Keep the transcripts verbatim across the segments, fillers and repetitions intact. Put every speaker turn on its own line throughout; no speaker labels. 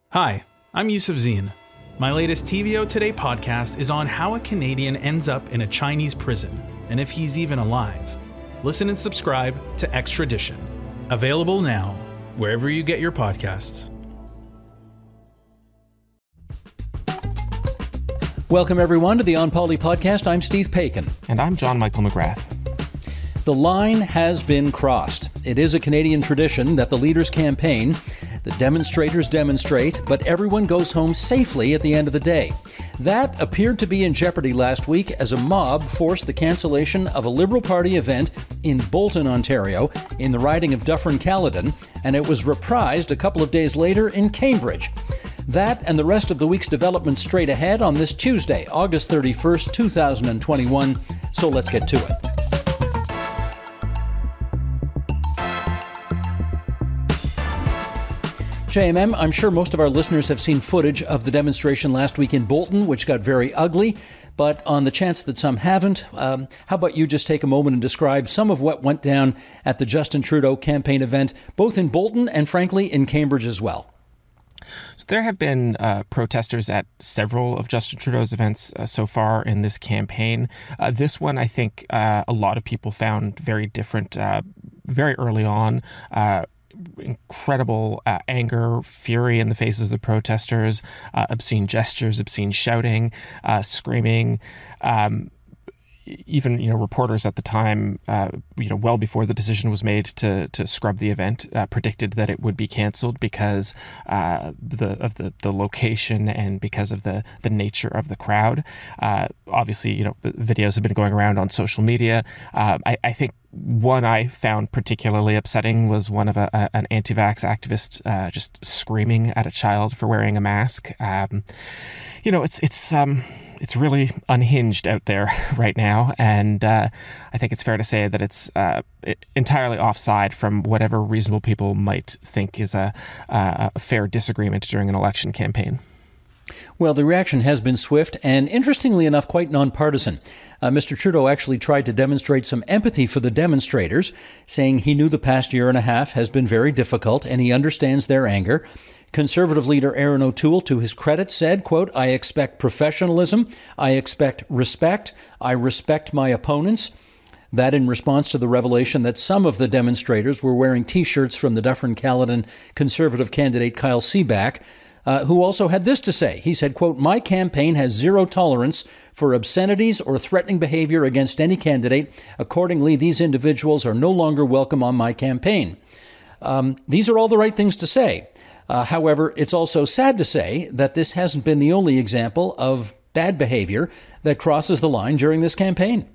Hi, I'm Yusuf Zine. My latest T V O Today podcast is on how a Canadian ends up in a Chinese prison, and if he's even alive. Listen and subscribe to Extradition. Available now, wherever you get your podcasts.
Welcome, everyone, to the On Poly podcast. I'm Steve Paikin.
And I'm John Michael McGrath.
The line has been crossed. It is a Canadian tradition that the leaders campaign, the demonstrators demonstrate, but everyone goes home safely at the end of the day. That appeared to be in jeopardy last week as a mob forced the cancellation of a Liberal Party event in Bolton, Ontario, in the riding of Dufferin-Caledon, and it was reprised a couple of days later in Cambridge. That and the rest of the week's developments straight ahead on this Tuesday, August thirty-first, two thousand twenty-one. So let's get to it. J M M, I'm sure most of our listeners have seen footage of the demonstration last week in Bolton, which got very ugly. But on the chance that some haven't, um, how about you just take a moment and describe some of what went down at the Justin Trudeau campaign event, both in Bolton and, frankly, in Cambridge as well.
So there have been uh, protesters at several of Justin Trudeau's events uh, so far in this campaign. Uh, this one, I think, uh, a lot of people found very different uh, very early on. Uh, incredible uh, anger, fury in the faces of the protesters, uh, obscene gestures, obscene shouting, uh, screaming. Um, even, you know, reporters at the time, uh, you know, well before the decision was made to to scrub the event, uh, predicted that it would be canceled because uh, the of the, the location and because of the, the nature of the crowd. Uh, obviously, you know, videos have been going around on social media. Uh, I, I think one I found particularly upsetting was one of a, a, an anti-vax activist uh, just screaming at a child for wearing a mask. Um, you know, it's it's um, it's really unhinged out there right now, and uh, I think it's fair to say that it's uh, entirely offside from whatever reasonable people might think is a, a fair disagreement during an election campaign.
Well, the reaction has been swift and, interestingly enough, quite nonpartisan. Uh, Mister Trudeau actually tried to demonstrate some empathy for the demonstrators, saying he knew the past year and a half has been very difficult and he understands their anger. Conservative leader Erin O'Toole, to his credit, said, quote, "I expect professionalism. I expect respect. I respect my opponents." That in response to the revelation that some of the demonstrators were wearing T-shirts from the Dufferin-Caledon Conservative candidate Kyle Seaback, Uh, who also had this to say. He said, quote, "My campaign has zero tolerance for obscenities or threatening behavior against any candidate. Accordingly, these individuals are no longer welcome on my campaign." Um, these are all the right things to say. Uh, however, it's also sad to say that this hasn't been the only example of bad behavior that crosses the line during this campaign.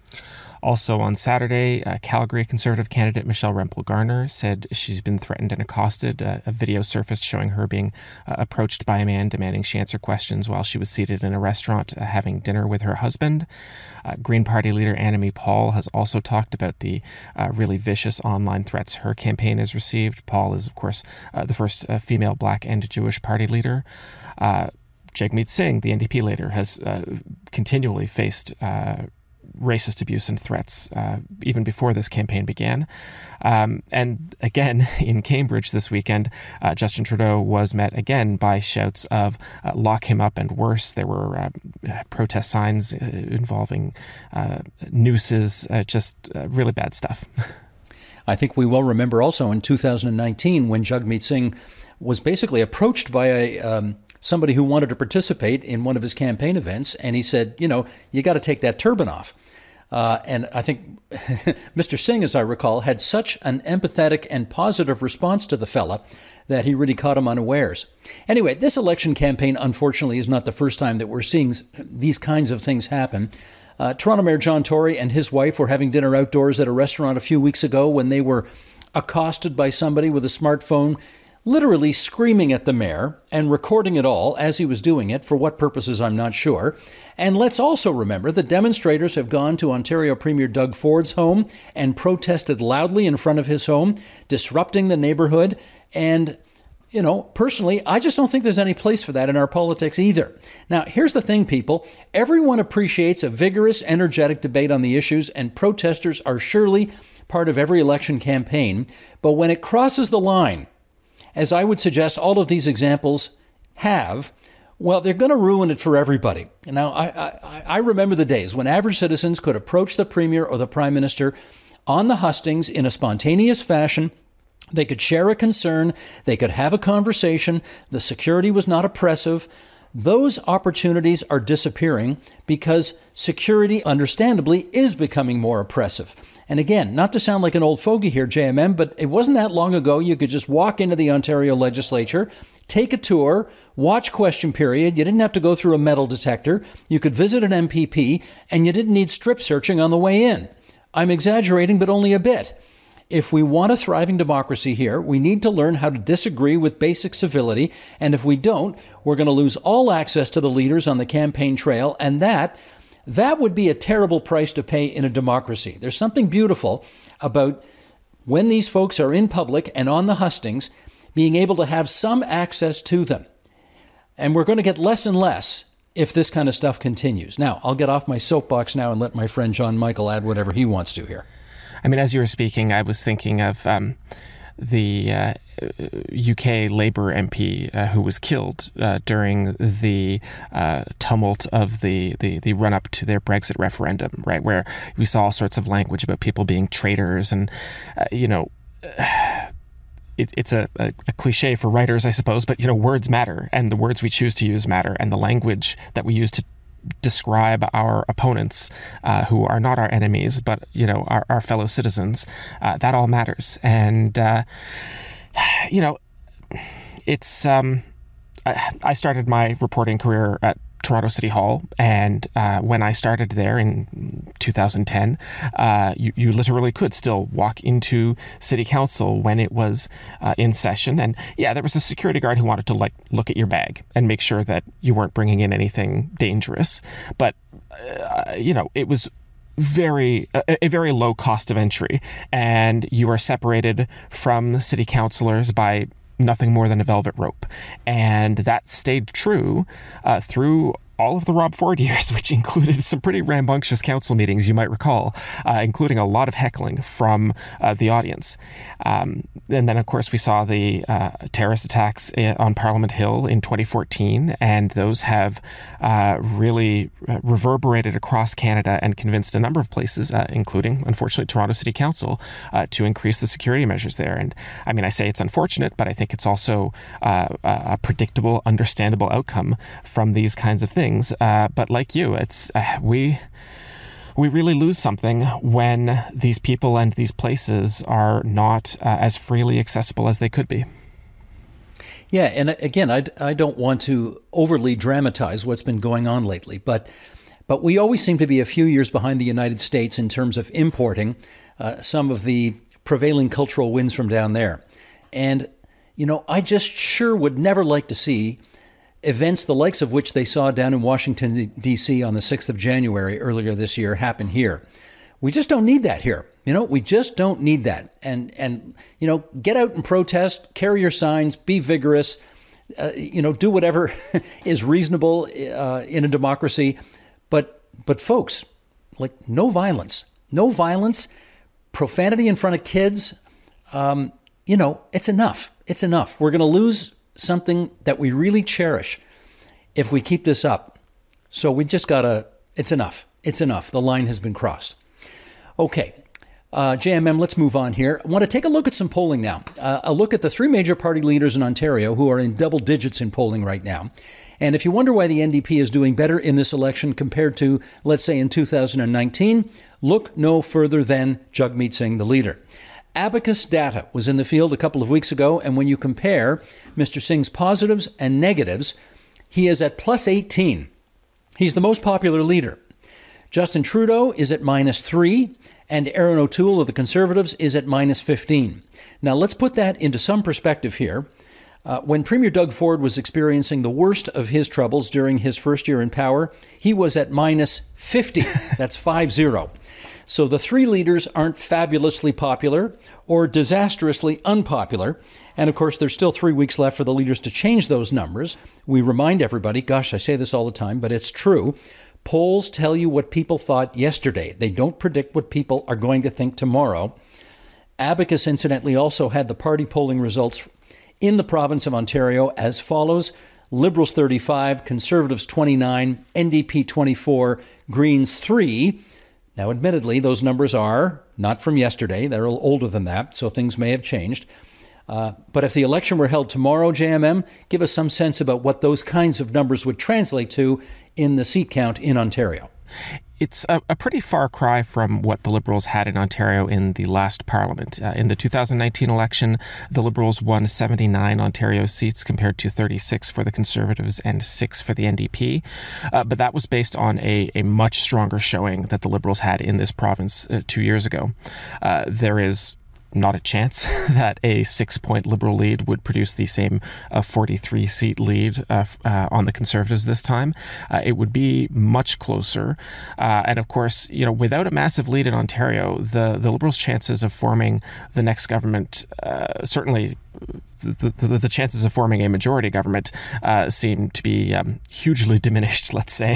Also on Saturday, uh, Calgary Conservative candidate Michelle Rempel-Garner said she's been threatened and accosted. Uh, a video surfaced showing her being uh, approached by a man demanding she answer questions while she was seated in a restaurant uh, having dinner with her husband. Uh, Green Party leader Annamie Paul has also talked about the uh, really vicious online threats her campaign has received. Paul is, of course, uh, the first uh, female Black and Jewish party leader. Uh, Jagmeet Singh, the N D P leader, has uh, continually faced uh, racist abuse and threats uh, even before this campaign began. Um, and again, in Cambridge this weekend, uh, Justin Trudeau was met again by shouts of uh, lock him up and worse. There were uh, protest signs uh, involving uh, nooses, uh, just uh, really bad stuff.
I think we well remember also in two thousand nineteen when Jagmeet Singh was basically approached by a um, somebody who wanted to participate in one of his campaign events, and he said, you know, you got to take that turban off. Uh, and I think Mister Singh, as I recall, had such an empathetic and positive response to the fella that he really caught him unawares. Anyway, this election campaign, unfortunately, is not the first time that we're seeing these kinds of things happen. Uh, Toronto Mayor John Tory and his wife were having dinner outdoors at a restaurant a few weeks ago when they were accosted by somebody with a smartphone, literally screaming at the mayor and recording it all as he was doing it. For what purposes, I'm not sure. And let's also remember that demonstrators have gone to Ontario Premier Doug Ford's home and protested loudly in front of his home, disrupting the neighborhood. And, you know, personally, I just don't think there's any place for that in our politics either. Now, here's the thing, people. Everyone appreciates a vigorous, energetic debate on the issues, and protesters are surely part of every election campaign. But when it crosses the line, as I would suggest all of these examples have, well, they're going to ruin it for everybody. Now, I, I, I remember the days when average citizens could approach the Premier or the Prime Minister on the hustings in a spontaneous fashion. They could share a concern. They could have a conversation. The security was not oppressive. Those opportunities are disappearing because security, understandably, is becoming more oppressive. And again, not to sound like an old fogey here, J M M, but it wasn't that long ago you could just walk into the Ontario legislature, take a tour, watch question period. You didn't have to go through a metal detector. You could visit an M P P, and you didn't need strip searching on the way in. I'm exaggerating, but only a bit. If we want a thriving democracy here, we need to learn how to disagree with basic civility. And if we don't, we're going to lose all access to the leaders on the campaign trail. And that, that would be a terrible price to pay in a democracy. There's something beautiful about when these folks are in public and on the hustings, being able to have some access to them. And we're going to get less and less if this kind of stuff continues. Now, I'll get off my soapbox now and let my friend John Michael add whatever he wants to here.
I mean, as you were speaking, I was thinking of um, the uh, U K Labour M P uh, who was killed uh, during the uh, tumult of the, the, the run-up to their Brexit referendum, right, where we saw all sorts of language about people being traitors and, uh, you know, it, it's a, a, a cliche for writers, I suppose, but, you know, words matter, and the words we choose to use matter, and the language that we use to describe our opponents, uh, who are not our enemies, but, you know, our, our fellow citizens, uh, that all matters. And, uh, you know, it's, um, I, I started my reporting career at Toronto City Hall, and uh, when I started there in two thousand ten, uh, you, you literally could still walk into City Council when it was uh, in session. And yeah, there was a security guard who wanted to like look at your bag and make sure that you weren't bringing in anything dangerous. But, uh, you know, it was very a, a very low cost of entry, and you are separated from city councillors by nothing more than a velvet rope. And that stayed true uh, through all of the Rob Ford years, which included some pretty rambunctious council meetings, you might recall, uh, including a lot of heckling from uh, the audience. Um, and then, of course, we saw the uh, terrorist attacks on Parliament Hill in twenty fourteen, and those have uh, really reverberated across Canada and convinced a number of places, uh, including, unfortunately, Toronto City Council, uh, to increase the security measures there. And I mean, I say it's unfortunate, but I think it's also uh, a predictable, understandable outcome from these kinds of things. Uh, but like you, it's uh, we we really lose something when these people and these places are not uh, as freely accessible as they could be.
Yeah, and again, I, I don't want to overly dramatize what's been going on lately, but but we always seem to be a few years behind the United States in terms of importing uh, some of the prevailing cultural winds from down there. And, you know, I just sure would never like to see events the likes of which they saw down in Washington, D C on the sixth of January earlier this year happen here. We just don't need that here. You know, we just don't need that. And, and you know, get out and protest, carry your signs, be vigorous, uh, you know, do whatever is reasonable uh, in a democracy. But, but folks, like no violence, no violence, profanity in front of kids, um, you know, it's enough. It's enough. We're going to lose something that we really cherish if we keep this up. So we just gotta, it's enough. It's enough. The line has been crossed. Okay, uh, J M M, let's move on here. I want to take a look at some polling now. Uh, a look at the three major party leaders in Ontario who are in double digits in polling right now. And if you wonder why the N D P is doing better in this election compared to, let's say, in two thousand nineteen, look no further than Jagmeet Singh, the leader. Abacus data was in the field a couple of weeks ago, and when you compare Mister Singh's positives and negatives, he is at plus eighteen. He's the most popular leader. Justin Trudeau is at minus three, and Erin O'Toole of the Conservatives is at minus fifteen. Now, let's put that into some perspective here. Uh, when Premier Doug Ford was experiencing the worst of his troubles during his first year in power, he was at minus fifty. That's five zero. So the three leaders aren't fabulously popular or disastrously unpopular. And of course, there's still three weeks left for the leaders to change those numbers. We remind everybody, gosh, I say this all the time, but it's true. Polls tell you what people thought yesterday. They don't predict what people are going to think tomorrow. Abacus, incidentally, also had the party polling results in the province of Ontario as follows. Liberals thirty-five, Conservatives twenty-nine, N D P twenty-four, Greens three. Now, admittedly, those numbers are not from yesterday. They're a little older than that, so things may have changed. Uh, but if the election were held tomorrow, J M M, give us some sense about what those kinds of numbers would translate to in the seat count in Ontario.
It's a, a pretty far cry from what the Liberals had in Ontario in the last Parliament. Uh, in the two thousand nineteen election, the Liberals won seventy-nine Ontario seats compared to thirty-six for the Conservatives and six for the N D P. Uh, but that was based on a, a much stronger showing that the Liberals had in this province uh, two years ago. Uh, there is not a chance that a six-point Liberal lead would produce the same uh, forty-three-seat lead uh, uh, on the Conservatives this time. Uh, it would be much closer. Uh, and of course, you know, without a massive lead in Ontario, the, the Liberals' chances of forming the next government uh, certainly The, the, the chances of forming a majority government uh, seem to be um, hugely diminished, let's say.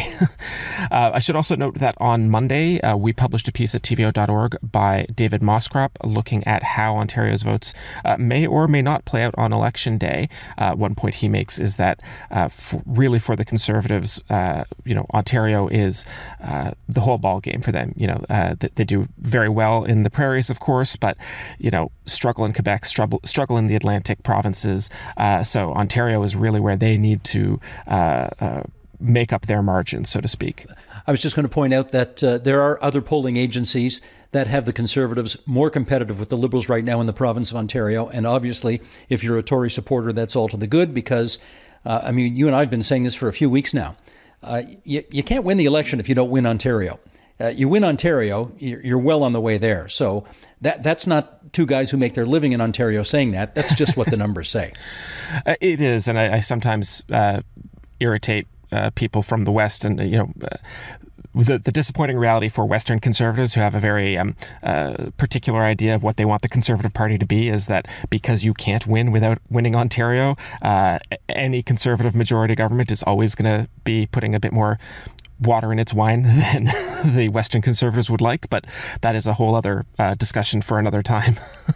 uh, I should also note that on Monday, uh, we published a piece at T V O dot org by David Moskrop looking at how Ontario's votes uh, may or may not play out on election day. Uh, one point he makes is that uh, for, really for the Conservatives, uh, you know, Ontario is uh, the whole ball game for them. You know, uh, they, they do very well in the prairies, of course, but, you know, struggle in Quebec, struggle, struggle in the Atlantic provinces. Uh, so Ontario is really where they need to uh, uh, make up their margins, so to speak.
I was just going to point out that uh, there are other polling agencies that have the Conservatives more competitive with the Liberals right now in the province of Ontario. And obviously, if you're a Tory supporter, that's all to the good because, uh, I mean, you and I have been saying this for a few weeks now. Uh, you, you can't win the election if you don't win Ontario. Uh, you win Ontario, you're, you're well on the way there. So that that's not two guys who make their living in Ontario saying that. That's just what the numbers say.
Uh, it is. And I, I sometimes uh, irritate uh, people from the West and, you know, uh, The, the disappointing reality for Western Conservatives who have a very um, uh, particular idea of what they want the Conservative Party to be is that because you can't win without winning Ontario, uh, any Conservative majority government is always going to be putting a bit more water in its wine than the Western Conservatives would like. But that is a whole other uh, discussion for another time.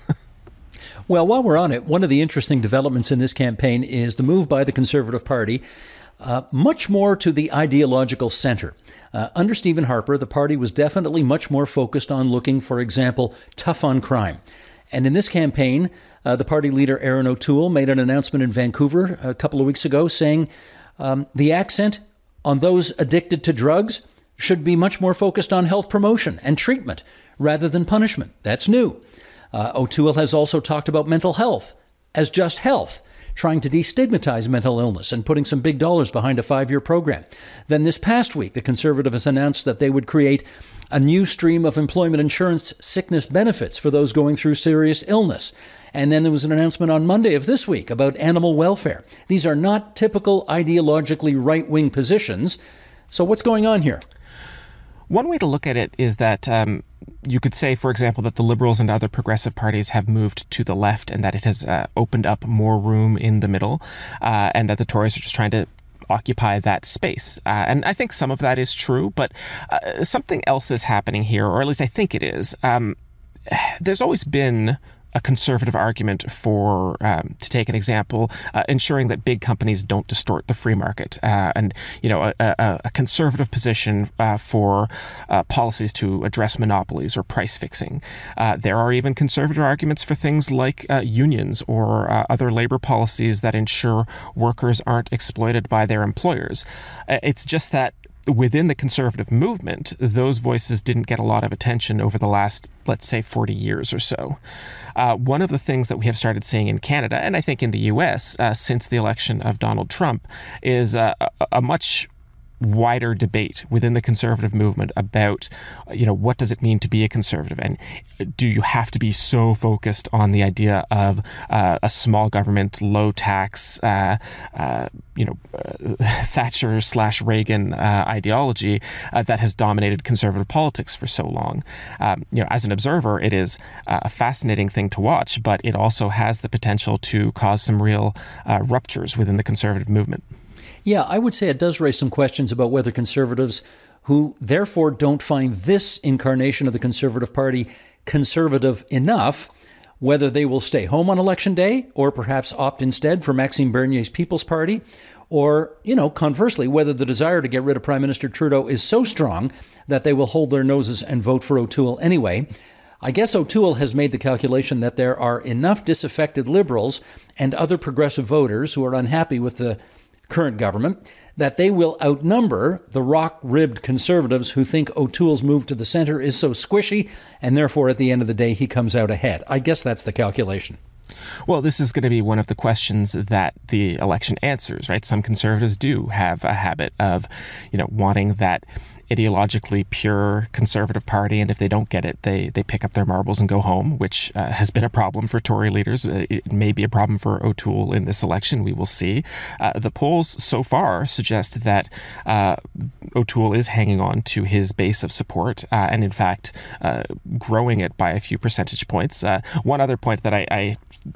Well, while we're on it, one of the interesting developments in this campaign is the move by the Conservative Party Uh, much more to the ideological center. Uh, under Stephen Harper, the party was definitely much more focused on looking, for example, tough on crime. And in this campaign, uh, the party leader, Erin O'Toole, made an announcement in Vancouver a couple of weeks ago saying um, the accent on those addicted to drugs should be much more focused on health promotion and treatment rather than punishment. That's new. Uh, O'Toole has also talked about mental health as just health, trying to destigmatize mental illness and putting some big dollars behind a five-year program. Then this past week, the Conservatives announced that they would create a new stream of employment insurance sickness benefits for those going through serious illness. And then there was an announcement on Monday of this week about animal welfare. These are not typical ideologically right-wing positions. So what's going on here?
One way to look at it is that um, you could say, for example, that the Liberals and other progressive parties have moved to the left and that it has uh, opened up more room in the middle uh, and that the Tories are just trying to occupy that space. Uh, and I think some of that is true, but uh, something else is happening here, or at least I think it is. Um, there's always been a conservative argument for, um, to take an example, uh, ensuring that big companies don't distort the free market, uh, and you know, a, a, a conservative position uh, for uh, policies to address monopolies or price fixing. Uh, there are even conservative arguments for things like uh, unions or uh, other labor policies that ensure workers aren't exploited by their employers. Uh, it's just that within the conservative movement, those voices didn't get a lot of attention over the last, let's say, forty years or so. Uh, one of the things that we have started seeing in Canada, and I think in the U S, uh, since the election of Donald Trump, is uh, a, a much wider debate within the conservative movement about, you know, what does it mean to be a conservative? And do you have to be so focused on the idea of uh, a small government, low tax, uh, uh, you know, uh, Thatcher slash Reagan uh, ideology uh, that has dominated conservative politics for so long? Um, you know, as an observer, it is a fascinating thing to watch, but it also has the potential to cause some real uh, ruptures within the conservative movement.
Yeah, I would say it does raise some questions about whether conservatives who therefore don't find this incarnation of the Conservative Party conservative enough, whether they will stay home on election day or perhaps opt instead for Maxime Bernier's People's Party, or, you know, conversely, whether the desire to get rid of Prime Minister Trudeau is so strong that they will hold their noses and vote for O'Toole anyway. I guess O'Toole has made the calculation that there are enough disaffected Liberals and other progressive voters who are unhappy with the current government that they will outnumber the rock-ribbed Conservatives who think O'Toole's move to the centre is so squishy, and therefore at the end of the day he comes out ahead. I guess that's the calculation.
Well, this is going to be one of the questions that the election answers, right? Some Conservatives do have a habit of, you know, wanting that ideologically pure Conservative Party, and if they don't get it, they they pick up their marbles and go home, which uh, has been a problem for Tory leaders. It may be a problem for O'Toole in this election. We will see. Uh, the polls so far suggest that uh, O'Toole is hanging on to his base of support, uh, and in fact, uh, growing it by a few percentage points. Uh, one other point that I, I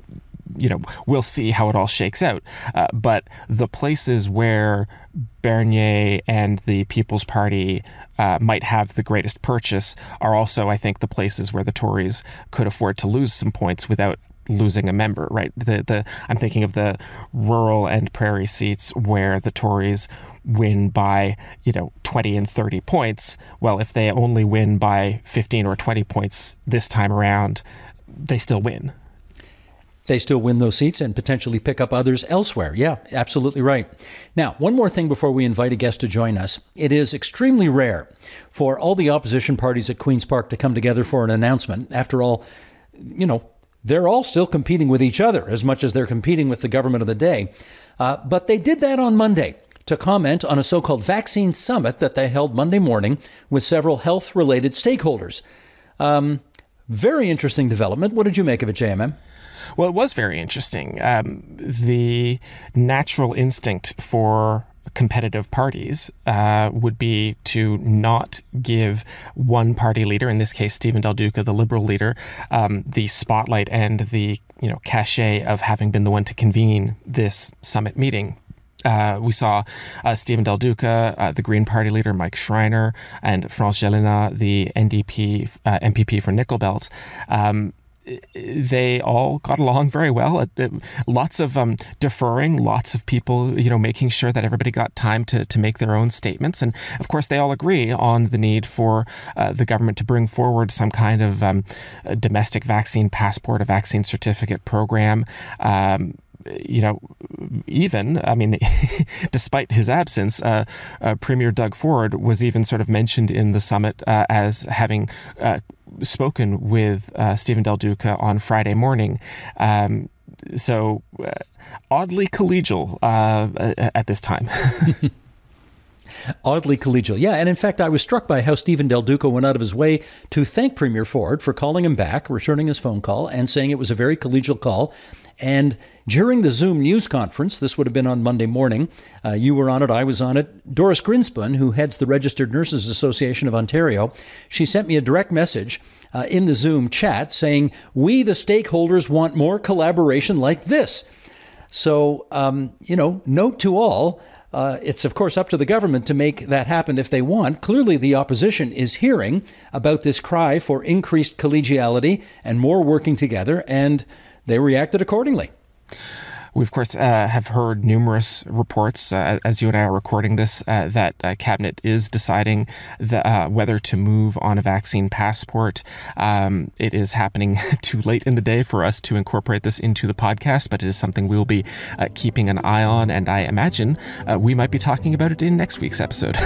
you know, we'll see how it all shakes out. Uh, but the places where Bernier and the People's Party uh, might have the greatest purchase are also, I think, the places where the Tories could afford to lose some points without losing a member, right? The the I'm thinking of the rural and prairie seats where the Tories win by, you know, twenty and thirty points. Well, if they only win by fifteen or twenty points this time around, they still win.
They still win those seats and potentially pick up others elsewhere. Yeah, absolutely right. Now, one more thing before we invite a guest to join us. It is extremely rare for all the opposition parties at Queen's Park to come together for an announcement. After all, you know, they're all still competing with each other as much as they're competing with the government of the day. Uh, but they did that on Monday to comment on a so-called vaccine summit that they held Monday morning with several health-related stakeholders. Um, very interesting development. What did you make of it, J M M?
Well, it was very interesting. Um, the natural instinct for competitive parties uh, would be to not give one party leader, in this case Stephen Del Duca, the Liberal leader, um, the spotlight and the you know cachet of having been the one to convene this summit meeting. Uh, we saw uh, Stephen Del Duca, uh, the Green Party leader, Mike Schreiner, and France Gélinas, the N D P uh, M P P for Nickel Belt. Um, They all got along very well. It, it, lots of um, deferring, lots of people, you know, making sure that everybody got time to, to make their own statements. And of course, they all agree on the need for uh, the government to bring forward some kind of um, a domestic vaccine passport, a vaccine certificate program. Um, You know, even, I mean, despite his absence, uh, uh, Premier Doug Ford was even sort of mentioned in the summit uh, as having uh, spoken with uh, Stephen Del Duca on Friday morning. Um, so uh, oddly collegial uh, at this time.
Oddly collegial. Yeah, and in fact, I was struck by how Stephen Del Duca went out of his way to thank Premier Ford for calling him back, returning his phone call, and saying it was a very collegial call. And during the Zoom news conference, this would have been on Monday morning, uh, you were on it, I was on it, Doris Grinspan, who heads the Registered Nurses Association of Ontario, she sent me a direct message uh, in the Zoom chat saying, "We, the stakeholders, want more collaboration like this." So, um, you know, note to all, Uh, it's, of course, up to the government to make that happen if they want. Clearly, the opposition is hearing about this cry for increased collegiality and more working together, and they reacted accordingly.
We, of course, uh, have heard numerous reports, uh, as you and I are recording this, uh, that uh, Cabinet is deciding the, uh, whether to move on a vaccine passport. Um, it is happening too late in the day for us to incorporate this into the podcast, but it is something we will be uh, keeping an eye on, and I imagine uh, we might be talking about it in next week's episode.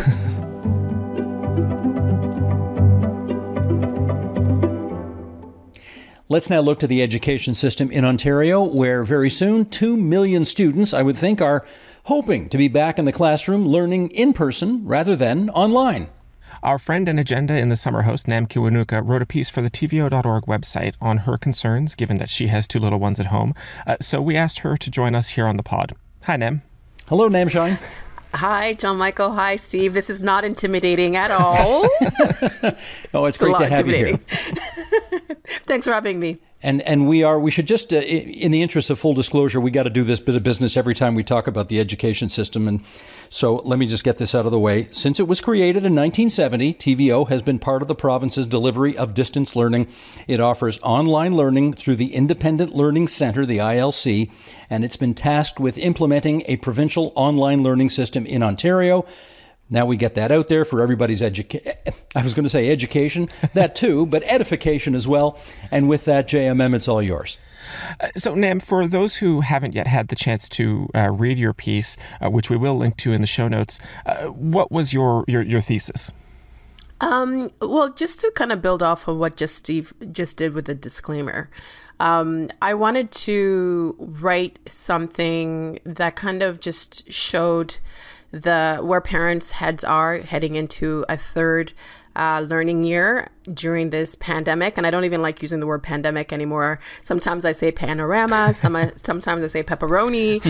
Let's now look to the education system in Ontario, where very soon two million students, I would think, are hoping to be back in the classroom learning in person rather than online.
Our friend and Agenda in the Summer host, Nam Kiwanuka, wrote a piece for the T V O dot org website on her concerns, given that she has two little ones at home. Uh, so we asked her to join us here on the pod. Hi, Nam.
Hello, Namshine.
Hi, John Michael. Hi, Steve. This is not intimidating at all.
Oh, it's, it's great to have you here.
Thanks for having me.
And and we are we should just, uh, in the interest of full disclosure, we got to do this bit of business every time we talk about the education system. And so let me just get this out of the way. Since it was created in nineteen seventy, T V O has been part of the province's delivery of distance learning. It offers online learning through the Independent Learning Centre, the I L C, and it's been tasked with implementing a provincial online learning system in Ontario. Now we get that out there for everybody's education. I was going to say education, that too, but edification as well. And with that, J M M, it's all yours.
Uh, so, Nam, for those who haven't yet had the chance to uh, read your piece, uh, which we will link to in the show notes, uh, what was your, your, your thesis?
Um, well, just to kind of build off of what just Steve just did with the disclaimer, um, I wanted to write something that kind of just showed the where parents' heads are heading into a third uh, learning year during this pandemic. And I don't even like using the word pandemic anymore. Sometimes I say panorama, some, sometimes I say pepperoni,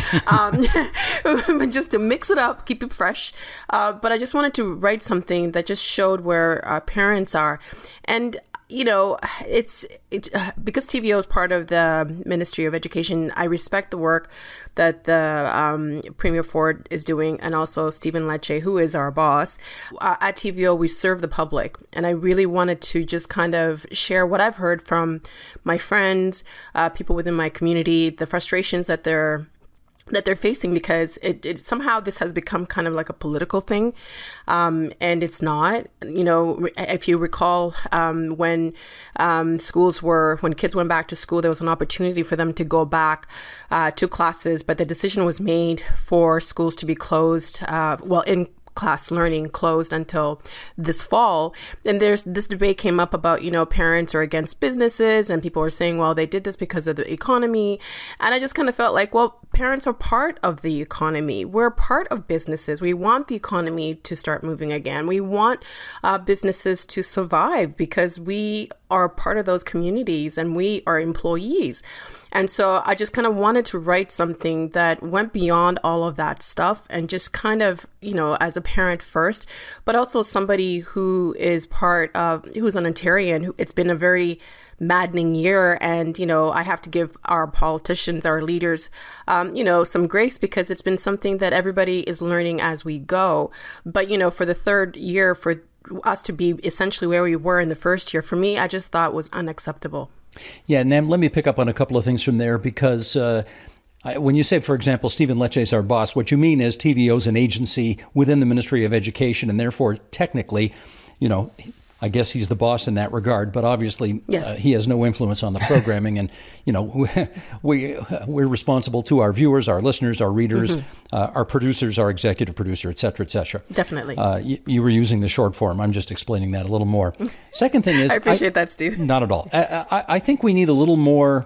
um, just to mix it up, keep it fresh. Uh, but I just wanted to write something that just showed where uh, parents are. And you know, it's it's uh, because T V O is part of the Ministry of Education. I respect the work that the um, Premier Ford is doing, and also Stephen Lecce, who is our boss. Uh, at T V O, we serve the public, and I really wanted to just kind of share what I've heard from my friends, uh, people within my community, the frustrations that they're that they're facing, because it, it somehow this has become kind of like a political thing, um, and it's not. You know, if you recall, um, when um, schools were, when kids went back to school, there was an opportunity for them to go back uh, to classes, but the decision was made for schools to be closed, uh, well, in class learning closed until this fall. And there's this debate came up about, you know, parents are against businesses, and people were saying, well, they did this because of the economy. And I just kind of felt like, well, parents are part of the economy. We're part of businesses. We want the economy to start moving again. We want uh, businesses to survive because we are part of those communities and we are employees. And so I just kind of wanted to write something that went beyond all of that stuff and just kind of, you know, as a parent first, but also somebody who is part of, who's an Ontarian, who it's been a very maddening year. And, you know, I have to give our politicians, our leaders, um, you know, some grace, because it's been something that everybody is learning as we go. But, you know, for the third year, for us to be essentially where we were in the first year, for me, I just thought was unacceptable.
Yeah, Nam, let me pick up on a couple of things from there, because uh, I, when you say, for example, Stephen Lecce is our boss, what you mean is T V O is an agency within the Ministry of Education, and therefore, technically, you know, I guess he's the boss in that regard, but obviously
yes.
uh, he has no influence on the programming. And, you know, we, we're responsible to our viewers, our listeners, our readers, mm-hmm. uh, our producers, our executive producer, et cetera, et cetera.
Definitely.
Uh, you, you were using the short form. I'm just explaining that a little more. Second thing is...
I appreciate I, that, Steve.
Not at all. I, I, I think we need a little more...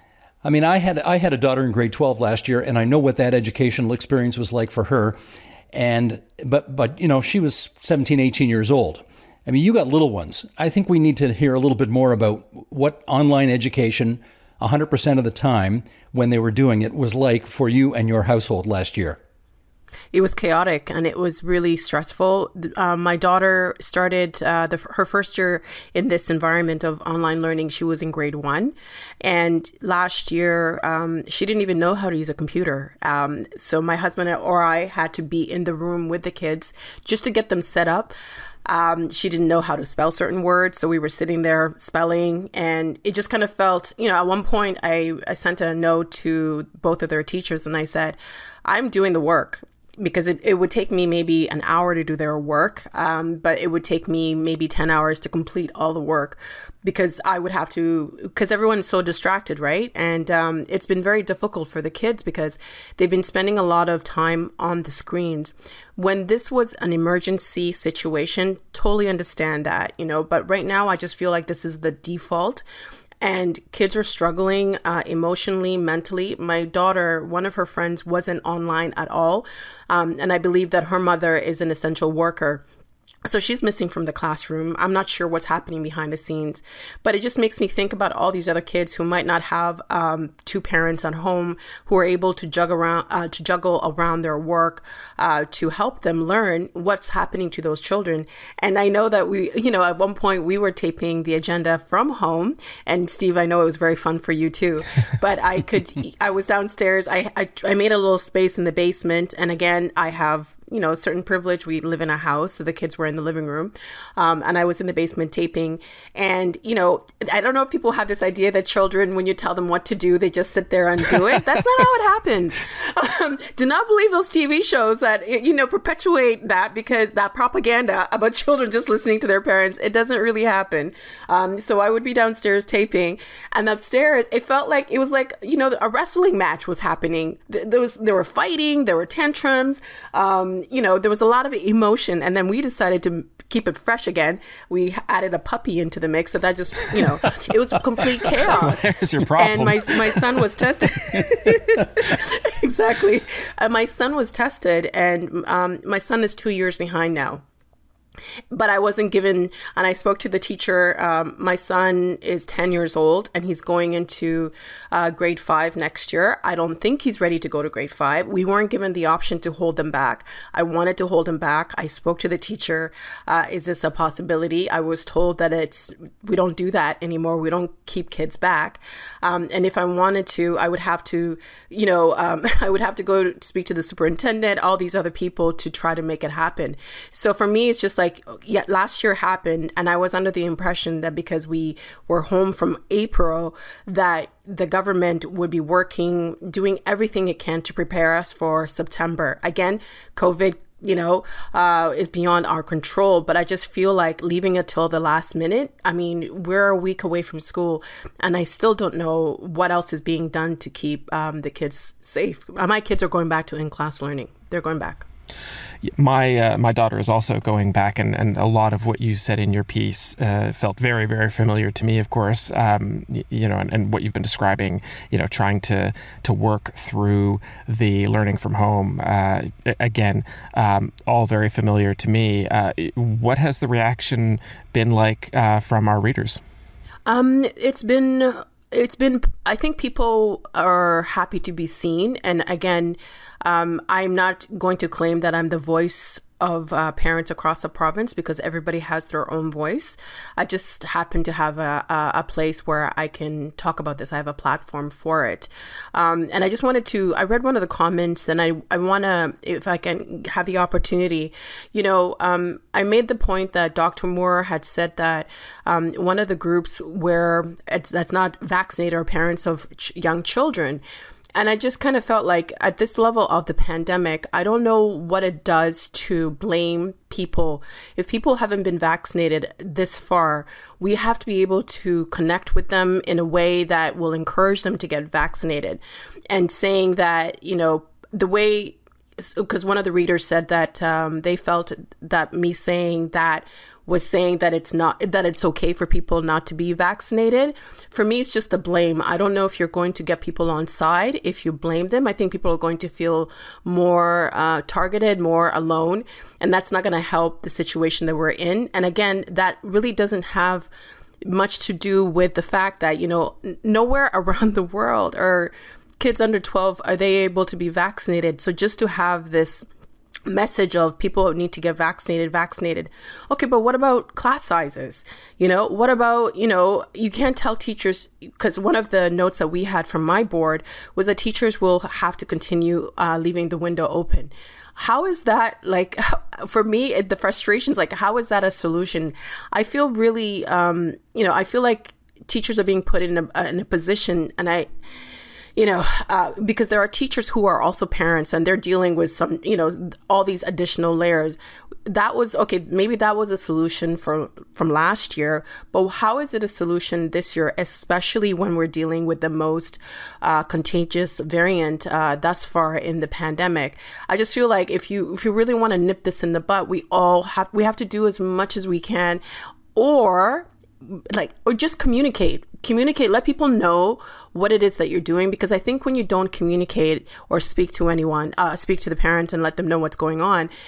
I mean, I had I had a daughter in grade twelve last year, and I know what that educational experience was like for her. And but but, you know, she was seventeen, eighteen years old. I mean, you got little ones. I think we need to hear a little bit more about what online education, one hundred percent of the time when they were doing it, was like for you and your household last year.
It was chaotic and it was really stressful. Uh, my daughter started uh, the, her first year in this environment of online learning. She was in grade one. And last year, um, she didn't even know how to use a computer. Um, so my husband or I had to be in the room with the kids just to get them set up. Um, she didn't know how to spell certain words, so we were sitting there spelling, and it just kind of felt, you know, at one point I, I sent a note to both of their teachers, and I said, I'm doing the work. Because it, it would take me maybe an hour to do their work, um, but it would take me maybe ten hours to complete all the work, because I would have to, because everyone's so distracted, right? And um, it's been very difficult for the kids because they've been spending a lot of time on the screens. When this was an emergency situation, totally understand that, you know, but right now I just feel like this is the default. And kids are struggling uh, emotionally, mentally. My daughter, one of her friends wasn't online at all. Um, and I believe that her mother is an essential worker. So she's missing from the classroom. I'm not sure what's happening behind the scenes, but it just makes me think about all these other kids who might not have um, two parents at home who are able to juggle around, uh, to juggle around their work uh, to help them learn what's happening to those children. And I know that we, you know, at one point we were taping the agenda from home. And Steve, I know it was very fun for you too. But I could, I was downstairs. I, I I made a little space in the basement, and again, I have, you know, a certain privilege. We live in a house, so the kids were in the living room. Um, and I was in the basement taping. And, you know, I don't know if people have this idea that children, when you tell them what to do, they just sit there and do it. That's not how it happens. Um, do not believe those T V shows that, you know, perpetuate that, because that propaganda about children just listening to their parents, it doesn't really happen. Um, so I would be downstairs taping, and upstairs, it felt like, it was like, you know, a wrestling match was happening. There was, there were fighting, there were tantrums. Um, you know, there was a lot of emotion, and then we decided to keep it fresh again. We added a puppy into the mix, so that just, you know, it was complete chaos.
There's your problem.
And my my son was tested. Exactly. Uh, my son was tested, and um, my son is two years behind now. But I wasn't given, and I spoke to the teacher. Um, my son is ten years old, and he's going into uh, grade five next year. I don't think he's ready to go to grade five. We weren't given the option to hold them back. I wanted to hold him back. I spoke to the teacher. Uh, is this a possibility? I was told that it's, we don't do that anymore. We don't keep kids back. Um, and if I wanted to, I would have to, you know, um, I would have to go to speak to the superintendent, all these other people to try to make it happen. So for me, it's just like, Like, yeah, last year happened, and I was under the impression that because we were home from April, that the government would be working, doing everything it can to prepare us for September. Again, COVID, you know, uh, is beyond our control, but I just feel like leaving it till the last minute. I mean, we're a week away from school, and I still don't know what else is being done to keep um, the kids safe. My kids are going back to in-class learning. They're going back.
My uh, my daughter is also going back, and, and a lot of what you said in your piece uh, felt very, very familiar to me, of course, um, you, you know, and, and what you've been describing, you know, trying to, to work through the learning from home. Uh, again, um, all very familiar to me. Uh, what has the reaction been like uh, from our readers?
Um, it's been... It's been, I think people are happy to be seen. And again, um, I'm not going to claim that I'm the voice of uh, parents across the province, because everybody has their own voice. I just happen to have a, a, a place where I can talk about this. I have a platform for it. Um, and I just wanted to, I read one of the comments, and I, I want to, if I can have the opportunity, you know, um, I made the point that Doctor Moore had said that um, one of the groups where it's, that's not vaccinated are parents of ch- young children. And I just kind of felt like at this level of the pandemic, I don't know what it does to blame people. If people haven't been vaccinated this far, we have to be able to connect with them in a way that will encourage them to get vaccinated. And saying that, you know, the way, because one of the readers said that um, they felt that me saying that was saying that it's not, that it's okay for people not to be vaccinated. For me, it's just the blame. I don't know if you're going to get people on side if you blame them. I think people are going to feel more uh, targeted, more alone, and that's not going to help the situation that we're in. And again, that really doesn't have much to do with the fact that, you know, nowhere around the world are kids under twelve, are they able to be vaccinated? So just to have this message of people need to get vaccinated, vaccinated. Okay, but what about class sizes? You know, what about, you know, you can't tell teachers, because one of the notes that we had from my board was that teachers will have to continue uh, leaving the window open. How is that, like, for me, the frustration is like, how is that a solution? I feel really, um, you know, I feel like teachers are being put in a, in a position, and I, you know, uh, because there are teachers who are also parents, and they're dealing with some, you know, all these additional layers. That was, okay, maybe that was a solution for from last year, but how is it a solution this year, especially when we're dealing with the most uh, contagious variant uh, thus far in the pandemic? I just feel like if you if you really want to nip this in the butt, we all have, we have to do as much as we can, or like, or just communicate, communicate, let people know what it is that you're doing. Because I think when you don't communicate or speak to anyone, uh, speak to the parents and let them know what's going on,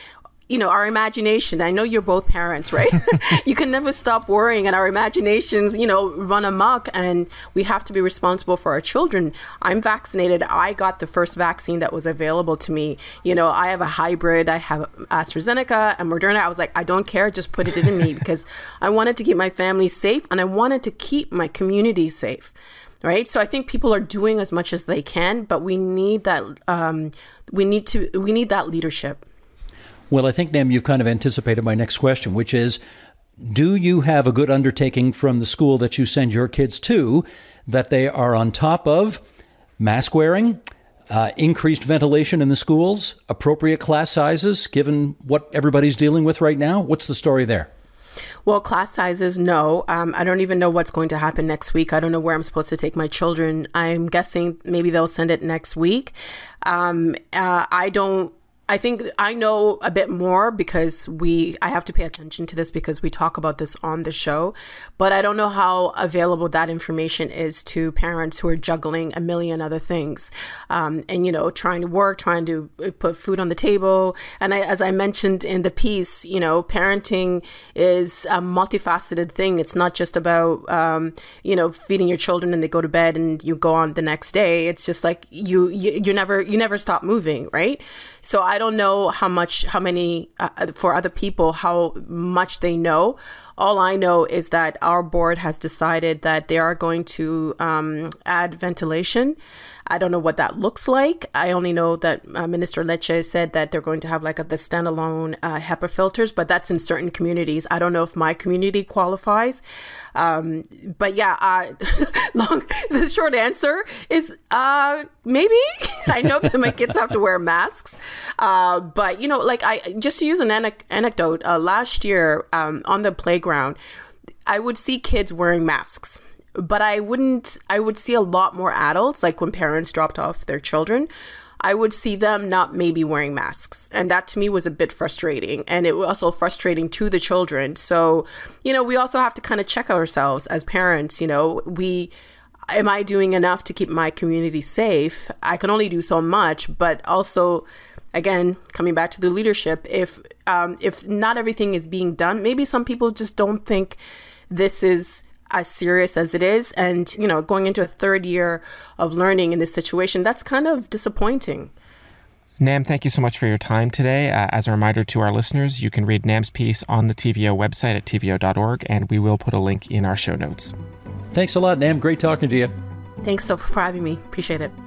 you know, our imagination, I know you're both parents, right? You can never stop worrying, and our imaginations, you know, run amok, and we have to be responsible for our children. I'm vaccinated. I got the first vaccine that was available to me. You know, I have a hybrid. I have AstraZeneca and Moderna. I was like, I don't care. Just put it in me because I wanted to keep my family safe, and I wanted to keep my community safe. Right. So I think people are doing as much as they can, but we need that. Um, we need to we need that leadership.
Well, I think, Nam, you've kind of anticipated my next question, which is, do you have a good undertaking from the school that you send your kids to that they are on top of mask wearing, uh, increased ventilation in the schools, appropriate class sizes, given what everybody's dealing with right now? What's the story there?
Well, class sizes, no. Um, I don't even know what's going to happen next week. I don't know where I'm supposed to take my children. I'm guessing maybe they'll send it next week. Um, uh, I don't. I think I know a bit more because we, I have to pay attention to this because we talk about this on the show, but I don't know how available that information is to parents who are juggling a million other things. Um, and, you know, trying to work, trying to put food on the table. And I, as I mentioned in the piece, you know, parenting is a multifaceted thing. It's not just about, um, you know, feeding your children and they go to bed and you go on the next day. It's just like you, you, you never, you never stop moving, right? So I don't know how much, how many, uh, for other people, how much they know. All I know is that our board has decided that they are going to um, add ventilation. I don't know what that looks like. I only know that uh, Minister Lecce said that they're going to have like a, the standalone uh, HEPA filters, but that's in certain communities. I don't know if my community qualifies. Um, but yeah, uh, long, the short answer is uh, maybe. I know that my kids have to wear masks. Uh, but, you know, like I just to use an ane- anecdote, uh, last year um, on the playground, I would see kids wearing masks. But I wouldn't, I would see a lot more adults, like when parents dropped off their children, I would see them not maybe wearing masks. And that to me was a bit frustrating. And it was also frustrating to the children. So, you know, we also have to kind of check ourselves as parents. You know, we, am I doing enough to keep my community safe? I can only do so much, but also, again, coming back to the leadership, if, um, if not everything is being done, maybe some people just don't think this is as serious as it is. And, you know, going into a third year of learning in this situation, that's kind of disappointing.
Nam, thank you so much for your time today. Uh, as a reminder to our listeners, you can read Nam's piece on the T V O website at T V O dot org, and we will put a link in our show notes.
Thanks a lot, Nam. Great talking to you.
Thanks so for having me. Appreciate it.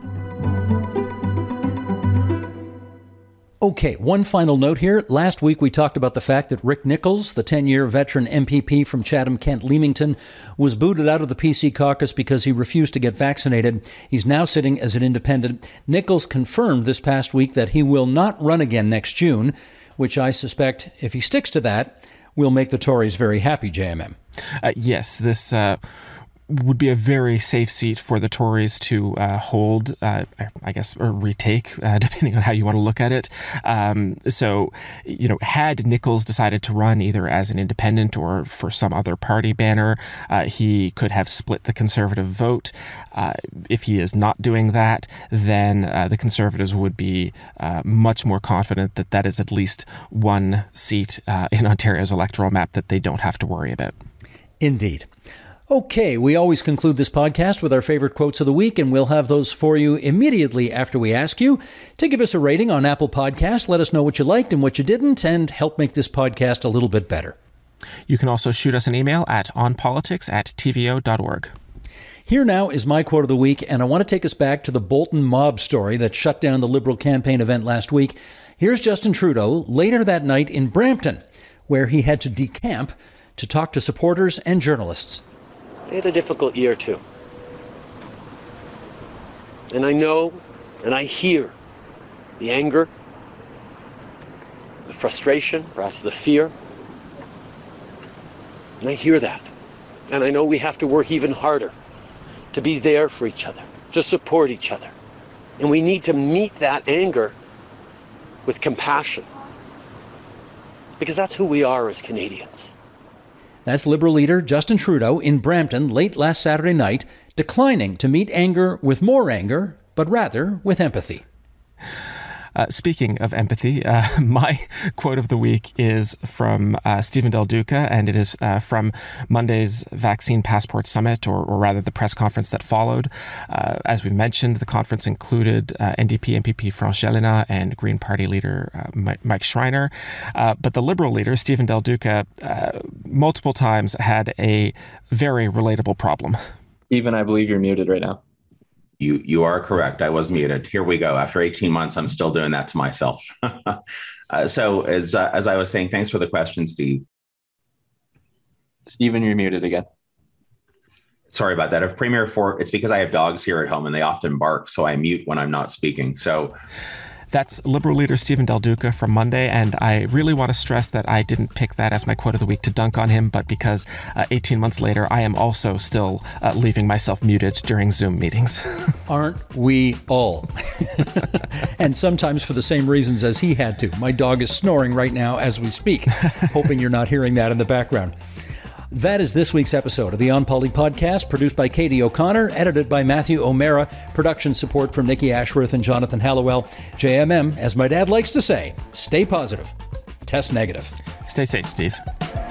Okay, one final note here. Last week we talked about the fact that Rick Nichols, the ten-year veteran M P P from Chatham-Kent-Leamington, was booted out of the P C caucus because he refused to get vaccinated. He's now sitting as an independent. Nichols confirmed this past week that he will not run again next June, which I suspect, if he sticks to that, will make the Tories very happy, J M M.
Uh, yes, this Uh... would be a very safe seat for the Tories to uh, hold, uh, I guess, or retake, uh, depending on how you want to look at it. Um, so, you know, had Nichols decided to run either as an independent or for some other party banner, uh, he could have split the Conservative vote. Uh, if he is not doing that, then uh, the Conservatives would be uh, much more confident that that is at least one seat uh, in Ontario's electoral map that they don't have to worry about.
Indeed. Okay, we always conclude this podcast with our favorite quotes of the week, and we'll have those for you immediately after we ask you to give us a rating on Apple Podcasts. Let us know what you liked and what you didn't, and help make this podcast a little bit better.
You can also shoot us an email at onpolitics at T V O dot org.
Here now is my quote of the week, and I want to take us back to the Bolton mob story that shut down the Liberal campaign event last week. Here's Justin Trudeau later that night in Brampton, where he had to decamp to talk to supporters and journalists.
They had a difficult year, too. And I know and I hear the anger, the frustration, perhaps the fear. And I hear that. And I know we have to work even harder to be there for each other, to support each other. And we need to meet that anger with compassion. Because that's who we are as Canadians.
That's Liberal leader Justin Trudeau in Brampton late last Saturday night, declining to meet anger with more anger, but rather with empathy.
Uh, speaking of empathy, uh, my quote of the week is from uh, Stephen Del Duca, and it is uh, from Monday's Vaccine Passport Summit, or, or rather the press conference that followed. Uh, as we mentioned, the conference included uh, N D P M P P France Gélinas and Green Party leader uh, Mike Schreiner. Uh, but the Liberal leader, Stephen Del Duca, uh, multiple times had a very relatable problem.
Stephen, I believe you're muted right now.
You you are correct. I was muted. Here we go. After eighteen months, I'm still doing that to myself. uh, so as uh, as I was saying, thanks for the question, Steve.
Stephen, you're muted again.
Sorry about that. If Premier Ford, it's because I have dogs here at home and they often bark, so I mute when I'm not speaking. So
that's Liberal leader Stephen Del Duca from Monday, and I really want to stress that I didn't pick that as my quote of the week to dunk on him, but because uh, eighteen months later, I am also still uh, leaving myself muted during Zoom meetings.
Aren't we all? And sometimes for the same reasons as he had to. My dog is snoring right now as we speak, hoping you're not hearing that in the background. That is this week's episode of the On Poly Podcast, produced by Katie O'Connor, edited by Matthew O'Mara, production support from Nikki Ashworth and Jonathan Hallowell. J M M, as my dad likes to say, stay positive, test negative.
Stay safe, Steve.